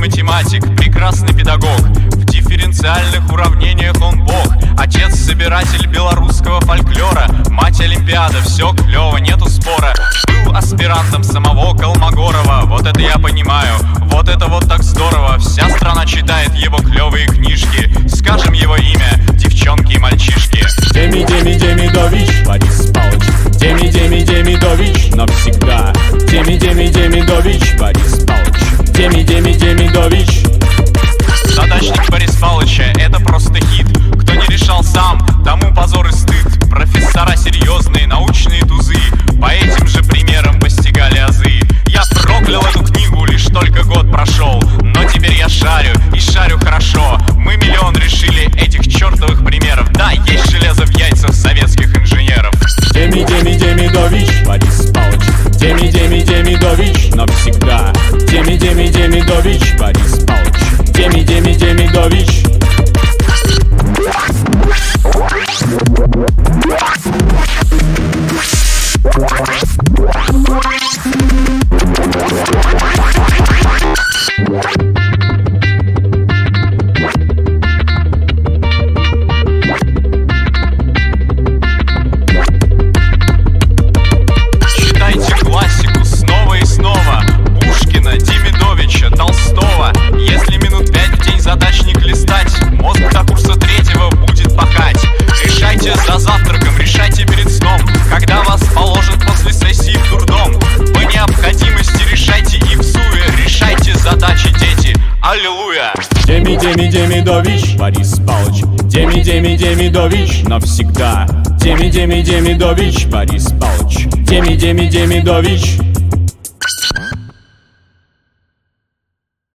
математик, прекрасный педагог. В дифференциальных уравнениях он бог. Отец собиратель белорусского фольклора. Мать олимпиада, все клево, нету спора. Был аспирантом самого Колмогорова. Вот это я понимаю, вот это вот так здорово. Вся страна читает его клевые книжки. Скажем его имя, девчонки и мальчишки. Демидович, Борис Павлович. Демидович, навсегда. Демидович, Борис Павлович. Демидович. Задачник Борис Павловича — это просто хит. Кто не решал сам, тому позор и стыд. Профессора серьезные, научные тузы по этим же примерам постигали азы. Я проклял эту книгу, лишь только год прошел. Но теперь я шарю, и шарю хорошо. Мы миллион решили этих чертовых примеров. Да, есть железо в яйцах советских инженеров. Демидович, Борис Павлович. Демидович, навсегда. Демидович, Борис Павлович. Демидович. Читайте классику снова и снова. Пушкина, Демидовича, Толстого. Если минут 5 в день задачник листать, мозг до курса 3-го будет пахать. Решайте за завтраком, решайте перед сном, когда вас положат после сессии в дурдом. По необходимости решайте и в суе. Решайте задачи, дети, аллилуйя. Демидович, Борис Павлович. Демидович, навсегда. Демидович, Борис Павлович. Демидович.